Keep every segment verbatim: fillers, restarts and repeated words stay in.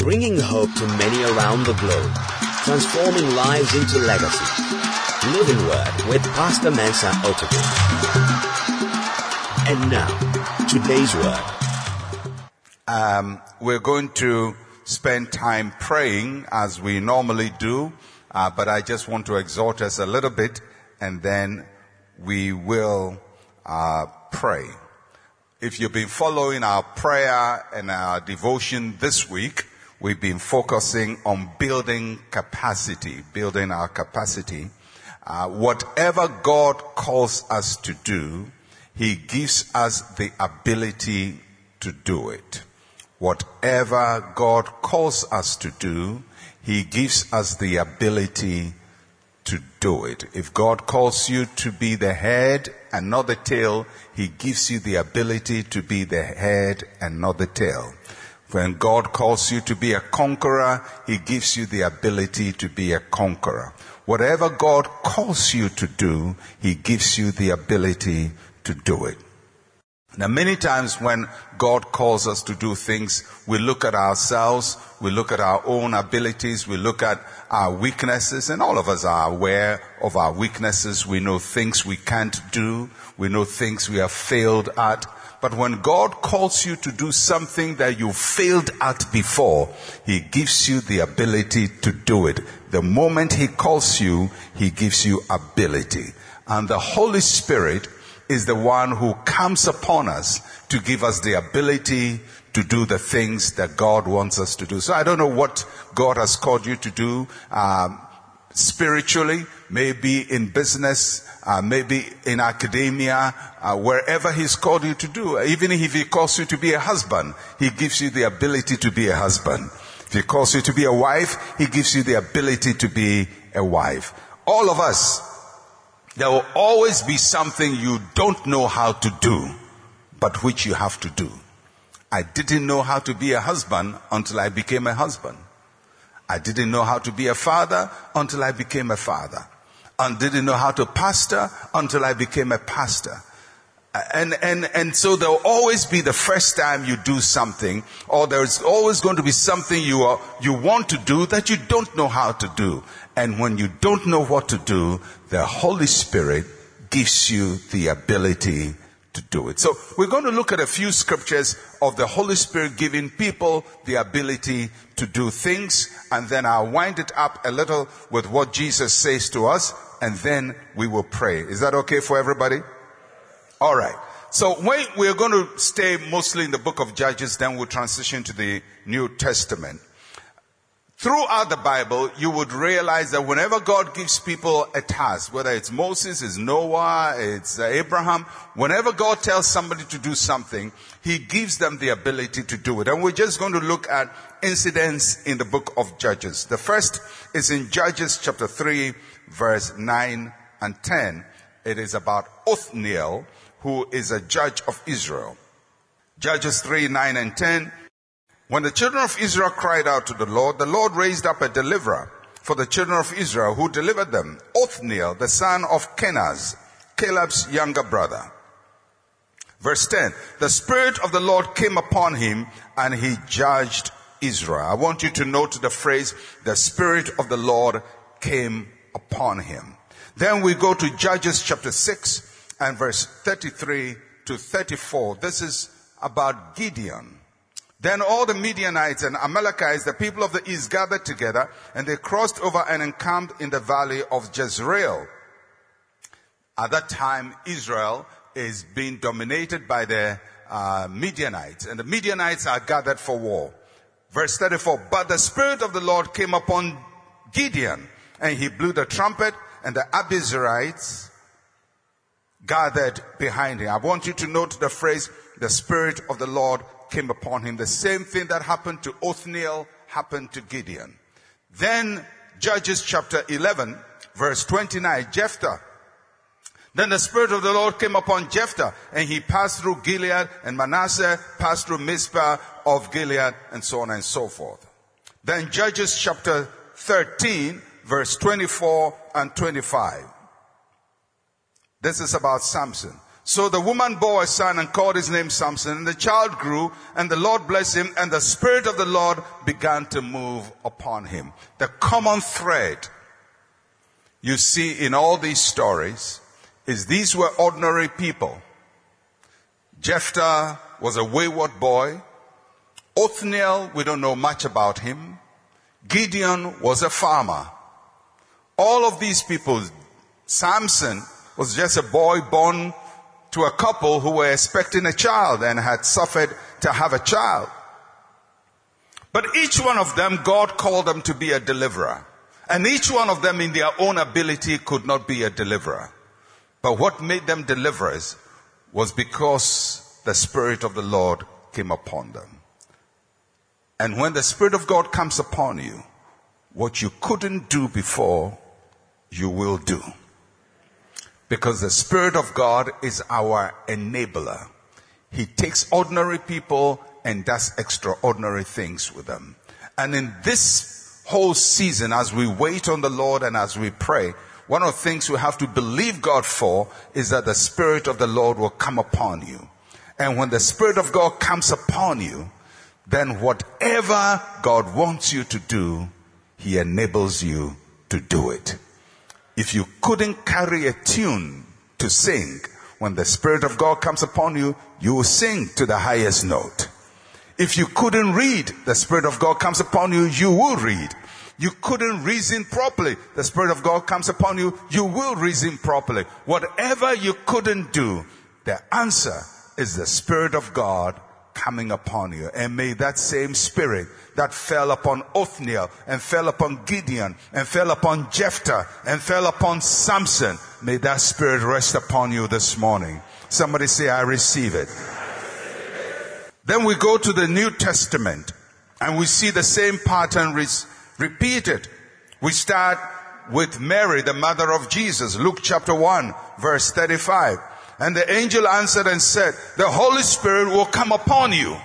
bringing hope to many around the globe, transforming lives into legacy. Living Word with Pastor Mensa Otabil. And now, today's word. Um, we're going to spend time praying as we normally do, uh, but I just want to exhort us a little bit, and then we will uh, pray. If you've been following our prayer and our devotion this week, we've been focusing on building capacity, building our capacity. Uh, whatever God calls us to do, He gives us the ability to do it. Whatever God calls us to do, He gives us the ability to do it. If God calls you to be the head and not the tail, He gives you the ability to be the head and not the tail. When God calls you to be a conqueror, He gives you the ability to be a conqueror. Whatever God calls you to do, He gives you the ability to do it. Now, many times when God calls us to do things, we look at ourselves, we look at our own abilities, we look at our weaknesses, and all of us are aware of our weaknesses. We know things we can't do. We know things we have failed at. But when God calls you to do something that you failed at before, He gives you the ability to do it. The moment He calls you, He gives you ability. And the Holy Spirit is the one who comes upon us to give us the ability to do the things that God wants us to do. So I don't know what God has called you to do um, spiritually, maybe in business, uh, maybe in academia, uh, wherever He's called you to do. Even if He calls you to be a husband, He gives you the ability to be a husband. If He calls you to be a wife, He gives you the ability to be a wife. All of us, there will always be something you don't know how to do, but which you have to do. I didn't know how to be a husband until I became a husband. I didn't know how to be a father until I became a father. I didn't know how to pastor until I became a pastor. And, and, and so there will always be the first time you do something, or there's always going to be something you are, you want to do that you don't know how to do. And when you don't know what to do, the Holy Spirit gives you the ability to do it. So we're going to look at a few scriptures of the Holy Spirit giving people the ability to do things, and then I'll wind it up a little with what Jesus says to us, and then we will pray. Is that okay for everybody? All right. So when we're going to stay mostly in the book of Judges, then we'll transition to the New Testament. Throughout the Bible, you would realize that whenever God gives people a task, whether it's Moses, it's Noah, it's Abraham, whenever God tells somebody to do something, He gives them the ability to do it. And we're just going to look at incidents in the book of Judges. The first is in Judges chapter three, verse nine and ten. It is about Othniel, who is a judge of Israel. Judges three, nine and ten. When the children of Israel cried out to the Lord, the Lord raised up a deliverer for the children of Israel who delivered them, Othniel, the son of Kenaz, Caleb's younger brother. Verse ten, the Spirit of the Lord came upon him and he judged Israel. I want you to note the phrase, the Spirit of the Lord came upon him. Then we go to Judges chapter six and verse thirty-three to thirty-four. This is about Gideon. Then all the Midianites and Amalekites, the people of the east, gathered together, and they crossed over and encamped in the valley of Jezreel. At that time, Israel is being dominated by the uh, Midianites, and the Midianites are gathered for war. Verse thirty-four, but the Spirit of the Lord came upon Gideon, and he blew the trumpet, and the Abiezrites gathered behind him. I want you to note the phrase, the Spirit of the Lord came upon him. The same thing that happened to Othniel happened to Gideon. Then Judges chapter eleven, verse twenty-nine, Jephthah. Then the Spirit of the Lord came upon Jephthah, and he passed through Gilead, and Manasseh passed through Mizpah of Gilead, and so on and so forth. Then Judges chapter thirteen, verse twenty-four and twenty-five. This is about Samson. So the woman bore a son and called his name Samson. And the child grew, and the Lord blessed him, and the Spirit of the Lord began to move upon him. The common thread you see in all these stories is these were ordinary people. Jephthah was a wayward boy. Othniel, we don't know much about him. Gideon was a farmer. All of these people, Samson was just a boy born to a couple who were expecting a child and had suffered to have a child. But each one of them, God called them to be a deliverer. And each one of them in their own ability could not be a deliverer. But what made them deliverers was because the Spirit of the Lord came upon them. And when the Spirit of God comes upon you, what you couldn't do before, you will do. Because the Spirit of God is our enabler. He takes ordinary people and does extraordinary things with them. And in this whole season, as we wait on the Lord and as we pray, one of the things we have to believe God for is that the Spirit of the Lord will come upon you. And when the Spirit of God comes upon you, then whatever God wants you to do, He enables you to do it. If you couldn't carry a tune to sing, when the Spirit of God comes upon you, you will sing to the highest note. If you couldn't read, the Spirit of God comes upon you, you will read. You couldn't reason properly, the Spirit of God comes upon you, you will reason properly. Whatever you couldn't do, the answer is the Spirit of God coming upon you. And may that same Spirit that fell upon Othniel and fell upon Gideon and fell upon Jephthah and fell upon Samson, may that Spirit rest upon you this morning. Somebody say, I receive it. Then we go to the New Testament and we see the same pattern re- repeated. We start with Mary, the mother of Jesus. Luke chapter one, verse thirty-five. And the angel answered and said, the Holy Spirit will come upon you,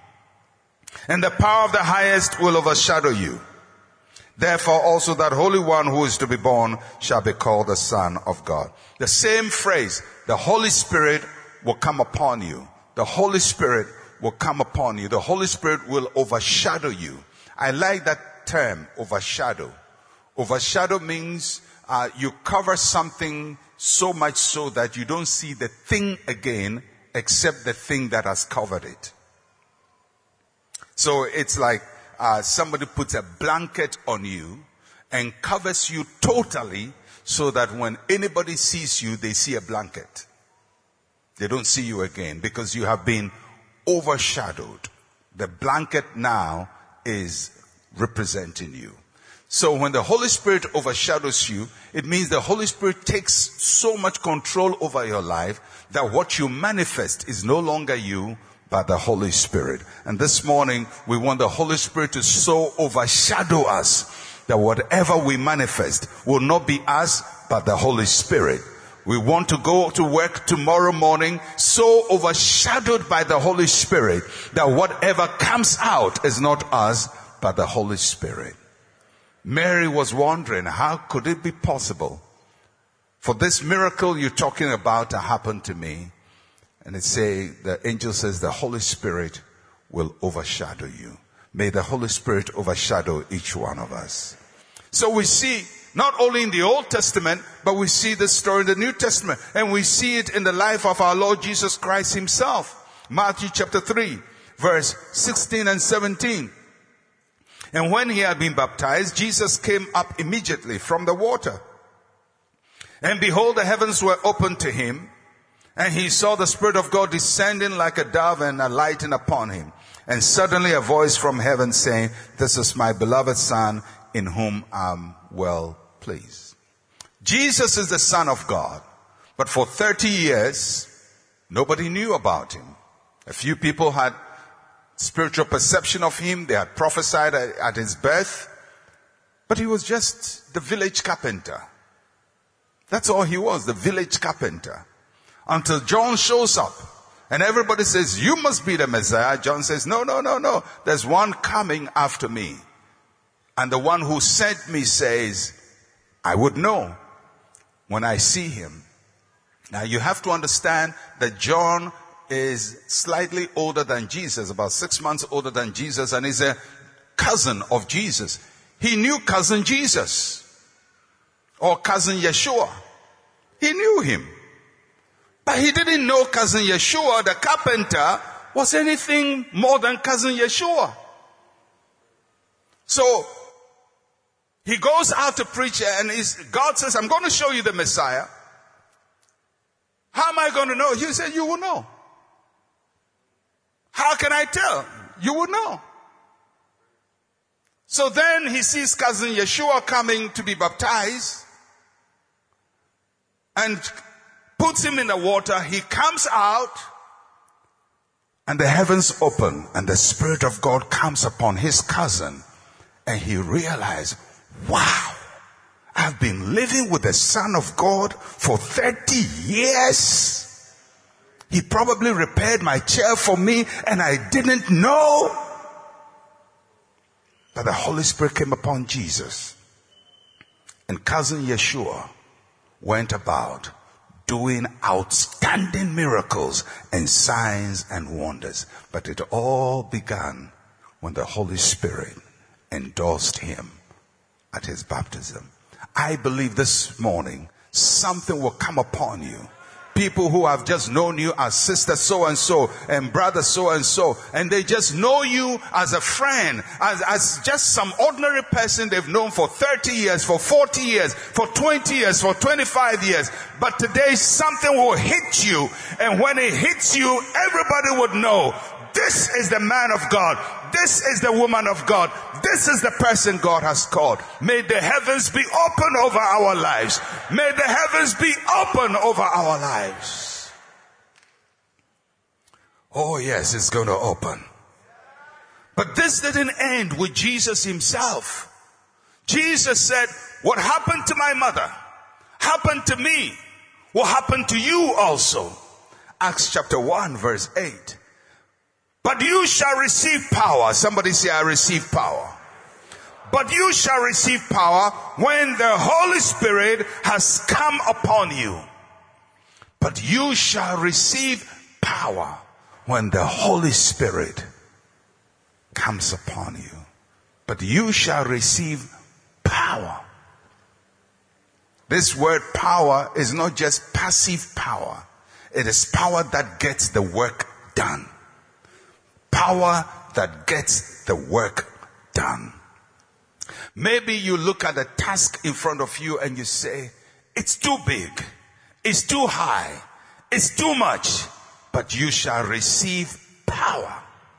and the power of the highest will overshadow you. Therefore also that Holy One who is to be born shall be called the Son of God. The same phrase, the Holy Spirit will come upon you. The Holy Spirit will come upon you. The Holy Spirit will overshadow you. I like that term, overshadow. Overshadow means uh, you cover something so much so that you don't see the thing again except the thing that has covered it. So it's like uh, somebody puts a blanket on you and covers you totally so that when anybody sees you, they see a blanket. They don't see you again because you have been overshadowed. The blanket now is representing you. So when the Holy Spirit overshadows you, it means the Holy Spirit takes so much control over your life that what you manifest is no longer you, but the Holy Spirit. And this morning, we want the Holy Spirit to so overshadow us that whatever we manifest will not be us, but the Holy Spirit. We want to go to work tomorrow morning so overshadowed by the Holy Spirit that whatever comes out is not us, but the Holy Spirit. Mary was wondering, how could it be possible for this miracle you're talking about to happen to me? And it say, the angel says, the Holy Spirit will overshadow you. May the Holy Spirit overshadow each one of us. So we see, not only in the Old Testament, but we see this story in the New Testament. And we see it in the life of our Lord Jesus Christ himself. Matthew chapter three, verse sixteen and seventeen. And when he had been baptized, Jesus came up immediately from the water. And behold, the heavens were opened to him. And he saw the Spirit of God descending like a dove and alighting upon him. And suddenly a voice from heaven saying, this is my beloved Son in whom I'm well pleased. Jesus is the Son of God. But for thirty years, nobody knew about him. A few people had spiritual perception of him. They had prophesied at his birth. But he was just the village carpenter. That's all he was, the village carpenter. Until John shows up. And everybody says, you must be the Messiah. John says, no, no, no, no. There's one coming after me. And the one who sent me says, I would know when I see him. Now you have to understand that John is slightly older than Jesus, about six months older than Jesus, and is a cousin of Jesus. He knew cousin Jesus or cousin Yeshua. He knew him. But he didn't know cousin Yeshua, the carpenter, was anything more than cousin Yeshua. So he goes out to preach, and God says, I'm going to show you the Messiah. How am I going to know? He said, you will know. How can I tell? You will know. So then he sees cousin Yeshua coming to be baptized and puts him in the water. He comes out and the heavens open and the Spirit of God comes upon his cousin, and he realized, wow, I've been living with the Son of God for thirty years. He probably repaired my chair for me and I didn't know. But the Holy Spirit came upon Jesus, and cousin Yeshua went about doing outstanding miracles and signs and wonders. But it all began when the Holy Spirit endorsed him at his baptism. I believe this morning something will come upon you. People who have just known you as sister so and so and brother so and so, and they just know you as a friend, as, as just some ordinary person they've known for thirty years, for forty years, for twenty years, for twenty-five years. But today something will hit you, and when it hits you, everybody would know, this is the man of God. This is the woman of God. This is the person God has called. May the heavens be open over our lives. May the heavens be open over our lives. Oh yes, it's going to open. But this didn't end with Jesus himself. Jesus said, what happened to my mother happened to me, will happen to you also. Acts chapter one verse eight. But you shall receive power. Somebody say, I receive power. But you shall receive power when the Holy Spirit has come upon you. But you shall receive power when the Holy Spirit comes upon you. But you shall receive power. This word power is not just passive power. It is power that gets the work done. Power that gets the work done. Maybe you look at a task in front of you and you say, it's too big, it's too high, it's too much, but you shall receive power.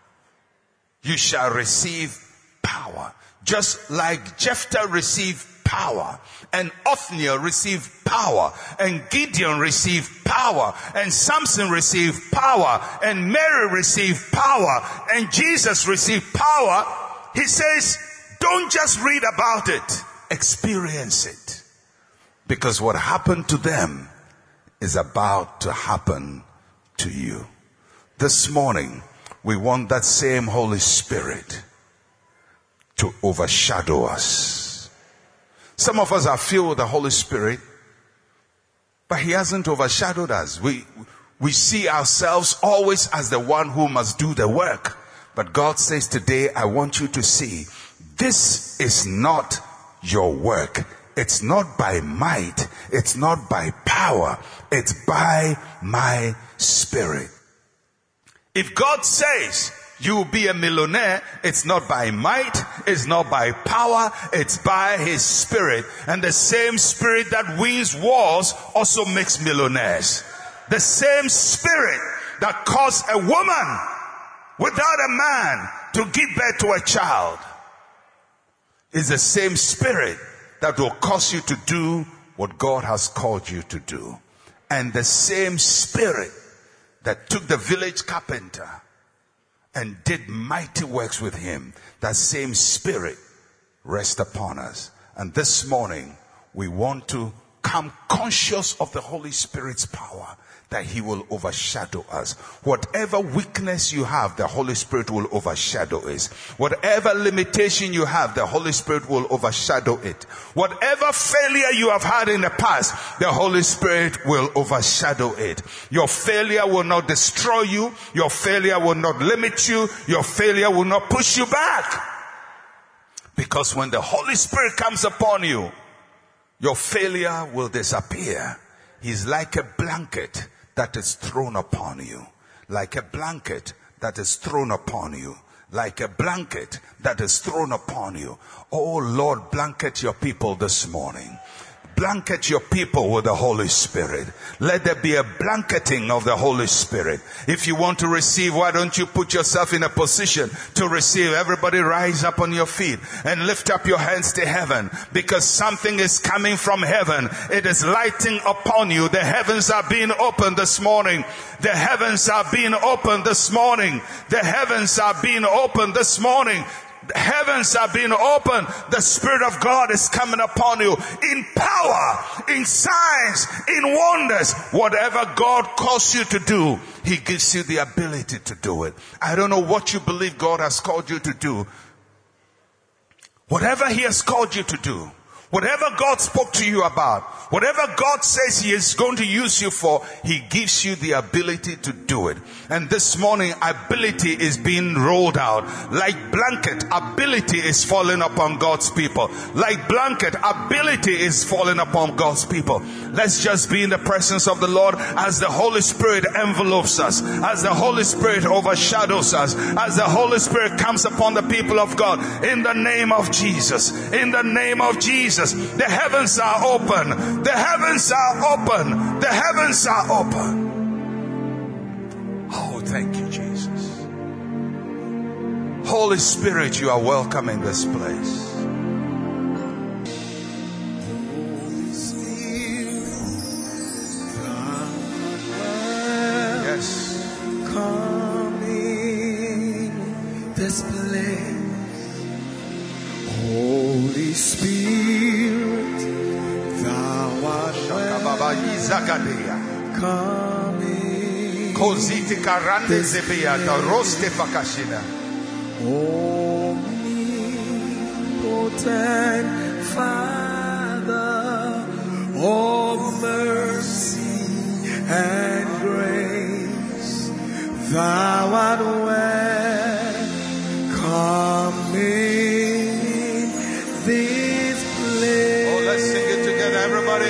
You shall receive power. Just like Jephthah received power, and Othniel received power, and Gideon received power, and Samson received power, and Mary received power, and Jesus received power. He says, don't just read about it, experience it. Because what happened to them is about to happen to you. This morning, we want that same Holy Spirit to overshadow us. Some of us are filled with the Holy Spirit, but He hasn't overshadowed us. We, we see ourselves always as the one who must do the work. But God says today, I want you to see, this is not your work. It's not by might. It's not by power. It's by my Spirit. If God says you will be a millionaire, it's not by might, it's not by power, it's by His Spirit. And the same Spirit that wins wars also makes millionaires. The same Spirit that caused a woman without a man to give birth to a child is the same Spirit that will cause you to do what God has called you to do. And the same Spirit that took the village carpenter and did mighty works with him, that same Spirit rests upon us. And this morning, we want to come conscious of the Holy Spirit's power. that he will overshadow us. Whatever weakness you have, the Holy Spirit will overshadow it. Whatever limitation you have, the Holy Spirit will overshadow it. Whatever failure you have had in the past, the Holy Spirit will overshadow it. Your failure will not destroy you. Your failure will not limit you. Your failure will not push you back. Because when the Holy Spirit comes upon you, your failure will disappear. He's like a blanket that is thrown upon you. Like a blanket that is thrown upon you. Like a blanket that is thrown upon you. Oh Lord, blanket your people this morning. Blanket your people with the Holy Spirit. Let there be a blanketing of the Holy Spirit. If you want to receive, why don't you put yourself in a position to receive? Everybody rise up on your feet and lift up your hands to heaven, because something is coming from heaven. It is lighting upon you. The heavens are being opened this morning. The heavens are being opened this morning. The heavens are being opened this morning. The heavens are being opened. The Spirit of God is coming upon you in power, in signs, in wonders. Whatever God calls you to do, He gives you the ability to do it. I don't know what you believe God has called you to do. Whatever He has called you to do, whatever God spoke to you about, whatever God says He is going to use you for, He gives you the ability to do it. And this morning, ability is being rolled out. Like blanket, ability is falling upon God's people. Like blanket, ability is falling upon God's people. Let's just be in the presence of the Lord as the Holy Spirit envelopes us, as the Holy Spirit overshadows us, as the Holy Spirit comes upon the people of God. In the name of Jesus, in the name of Jesus, the heavens are open. The heavens are open. The heavens are open. Oh, thank you, Jesus. Holy Spirit, you are welcome in this place. Holy Spirit, yes, come in this place. Holy Spirit, thou art welcome. Come in. Koziti karande zebia da roste fakashina. Omnipotent Father of mercy and grace, thou art welcome in this place. Oh, let's sing it together, everybody.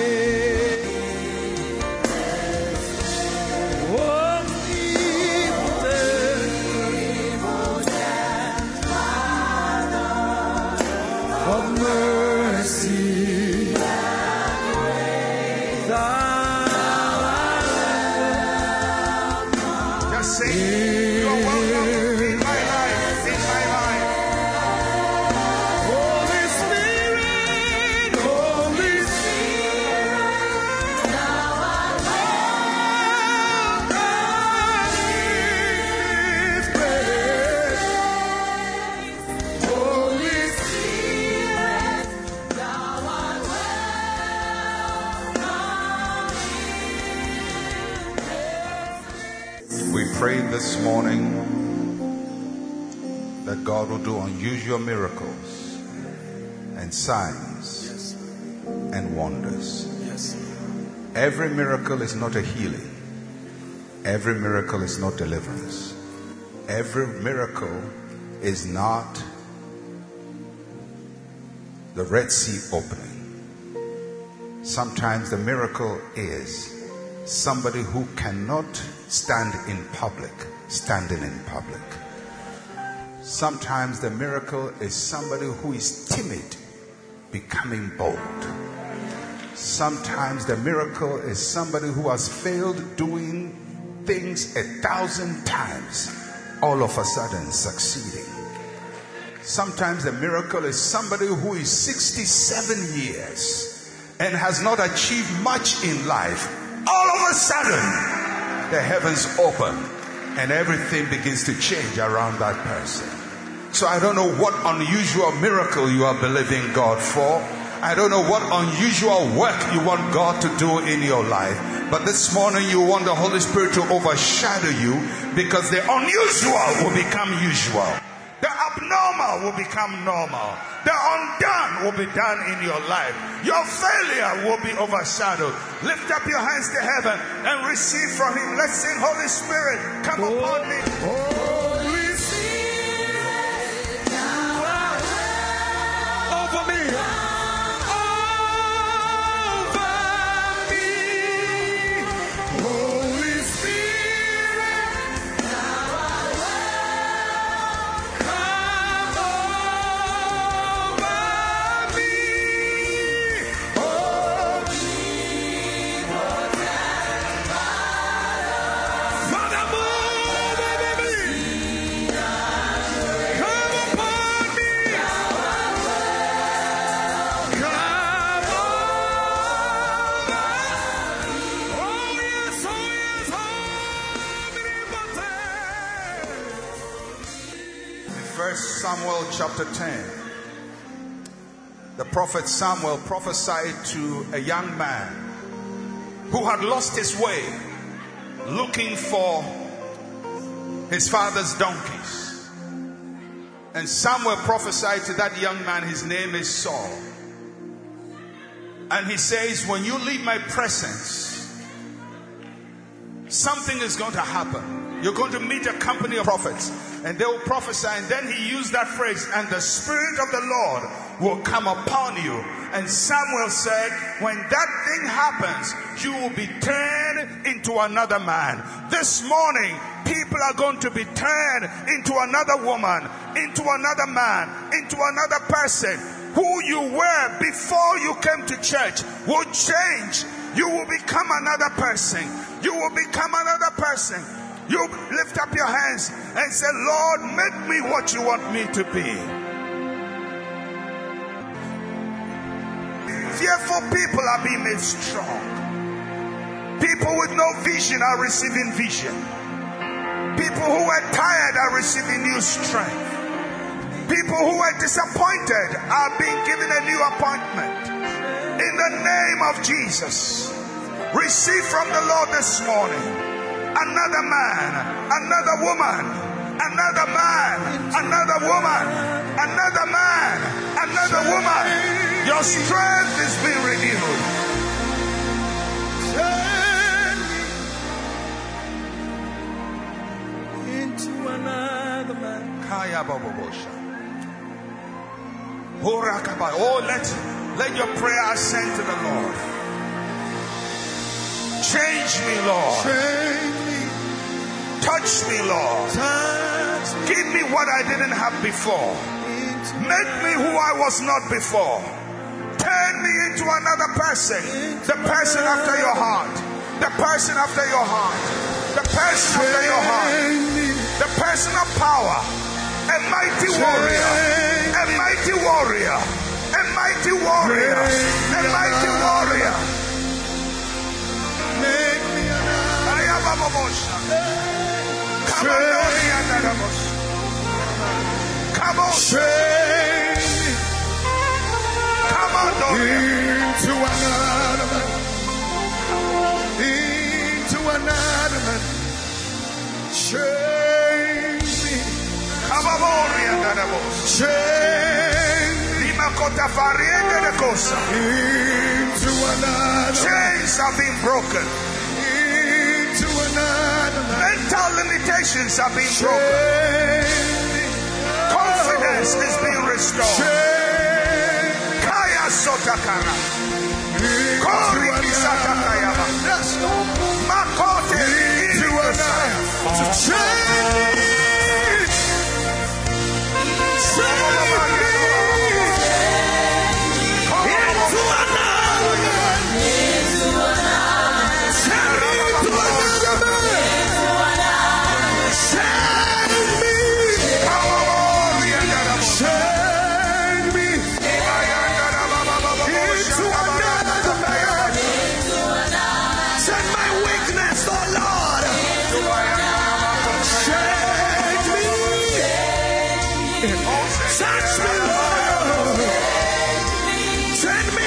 This morning that God will do unusual miracles and signs yes. and wonders. Yes. Every miracle is not a healing. Every miracle is not deliverance. Every miracle is not the Red Sea opening. Sometimes the miracle is somebody who cannot stand in public, standing in public. Sometimes the miracle is somebody who is timid, becoming bold. Sometimes the miracle is somebody who has failed doing things a thousand times, all of a sudden succeeding. Sometimes the miracle is somebody who is sixty-seven years and has not achieved much in life. All of a sudden, the heavens open and everything begins to change around that person. So I don't know what unusual miracle you are believing God for. I don't know what unusual work you want God to do in your life. But this morning you want the Holy Spirit to overshadow you, because the unusual will become usual. The abnormal will become normal. The undone will be done in your life. Your failure will be overshadowed. Lift up your hands to heaven and receive from Him. Let's sing, Holy Spirit, come oh, upon me. Holy Spirit, over me. Samuel chapter ten. The prophet Samuel prophesied to a young man who had lost his way looking for his father's donkeys. And Samuel prophesied to that young man, his name is Saul. And he says, when you leave my presence, something is going to happen. You're going to meet a company of prophets, and they will prophesy. And then he used that phrase, and the Spirit of the Lord will come upon you. And Samuel said, when that thing happens, you will be turned into another man. This morning, people are going to be turned into another woman, into another man, into another person. Who you were before you came to church will change. You will become another person. You will become another person. You lift up your hands and say, Lord, make me what you want me to be. Fearful people are being made strong. People with no vision are receiving vision. People who are tired are receiving new strength. People who are disappointed are being given a new appointment. In the name of Jesus, receive from the Lord this morning. Another man, another woman, another man, another woman, another man, another woman. Your strength is being renewed. Into another man. Oh, let, let your prayer ascend to the Lord. Change me, Lord. Change me. Touch me, Lord. Touch me. Give me what I didn't have before. Make me who I was not before. Turn me into another person. The person after your heart. The person after your heart. The person after your heart. The person of power. A mighty warrior. A mighty warrior. A mighty warrior. A mighty warrior. Make me another. Come on, come on, change me. Come on, into another man. Into another man. Change me. Come on, change me. Into another. Chains are being broken. Into another man. Mental limitations are being broken. Confidence is being restored. Kaya sotakara. Kori kisatakayaba. Makote into change. Send me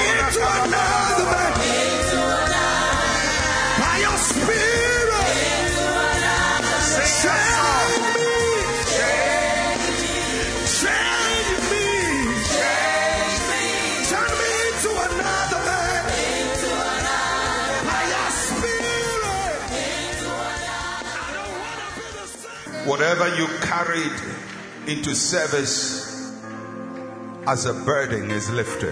whatever you carried into service as a burden is lifted.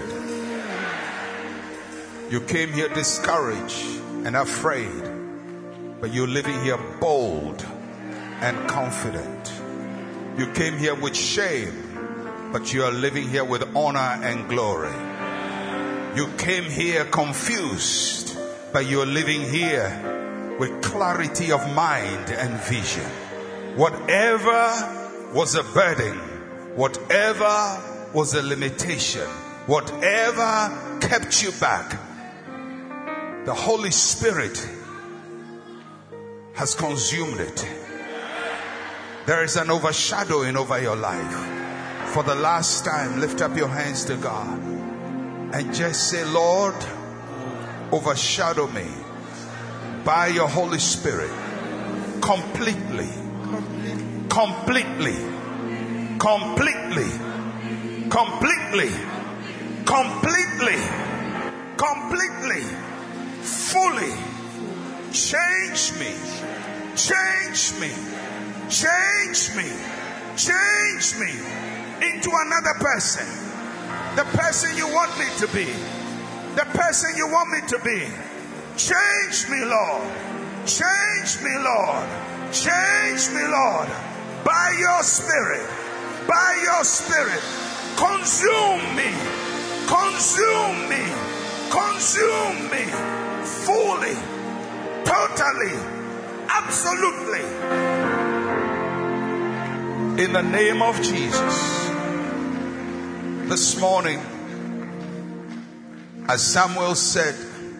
You came here discouraged and afraid, but you're living here bold and confident. You came here with shame, but you are living here with honor and glory. You came here confused, but you are living here with clarity of mind and vision. Whatever was a burden, whatever was a limitation, whatever kept you back, the Holy Spirit has consumed it. There is an overshadowing over your life. For the last time, lift up your hands to God and just say, Lord, overshadow me by your Holy Spirit completely, completely, completely, completely, completely, completely, fully. Change me, change me, change me, change me into another person. The person you want me to be. The person you want me to be. Change me, Lord. Change me, Lord. Change me, Lord. By your Spirit. By your Spirit. Consume me. Consume me. Consume me. Fully. Totally. Absolutely. In the name of Jesus. This morning, as Samuel said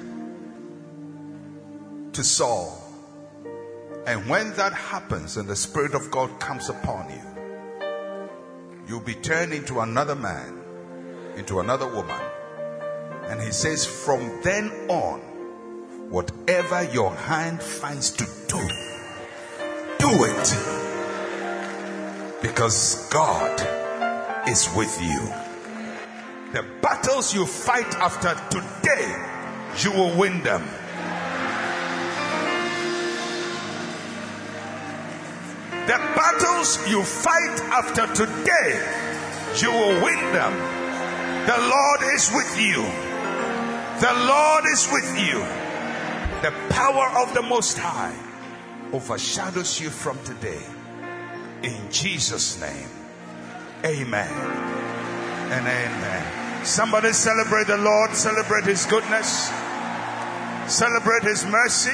to Saul, and when that happens and the Spirit of God comes upon you, you'll be turned into another man, into another woman. And he says, from then on, whatever your hand finds to do, do it. Because God is with you. The battles you fight after today, you will win them. The battles you fight after today, you will win them. The Lord is with you. The Lord is with you. The power of the Most High overshadows you from today. In Jesus' name, amen and amen. Somebody celebrate the Lord, celebrate His goodness, celebrate His mercy.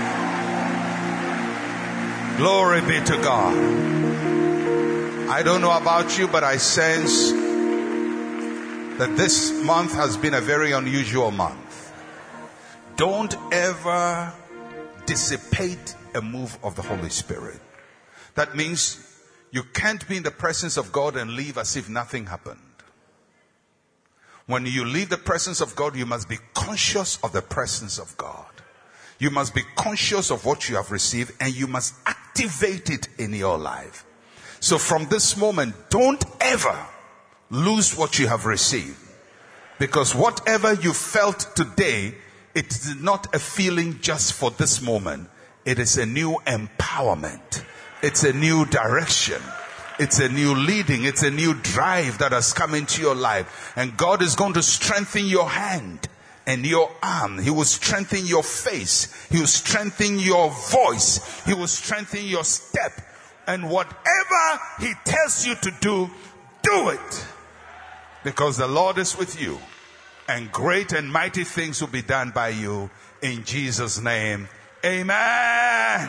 Glory be to God. I don't know about you, but I sense that this month has been a very unusual month. Don't ever dissipate a move of the Holy Spirit. That means you can't be in the presence of God and leave as if nothing happened. When you leave the presence of God, you must be conscious of the presence of God. You must be conscious of what you have received, and you must activate it in your life. So from this moment, don't ever lose what you have received. Because whatever you felt today, it is not a feeling just for this moment. It is a new empowerment. It's a new direction. It's a new leading. It's a new drive that has come into your life. And God is going to strengthen your hand and your arm. He will strengthen your face. He will strengthen your voice. He will strengthen your step. And whatever He tells you to do, do it. Because the Lord is with you. And great and mighty things will be done by you. In Jesus' name, amen.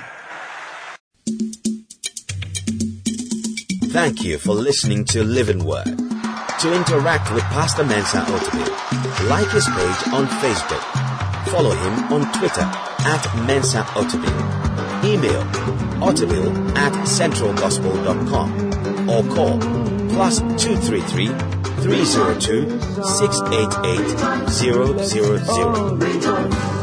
Thank you for listening to Living Word. To interact with Pastor Mensa Otabil, like his page on Facebook. Follow him on Twitter at Mensa Otabil. Email otabil at centralgospel dot com or call plus two three three, three zero two, six eight eight, zero zero zero.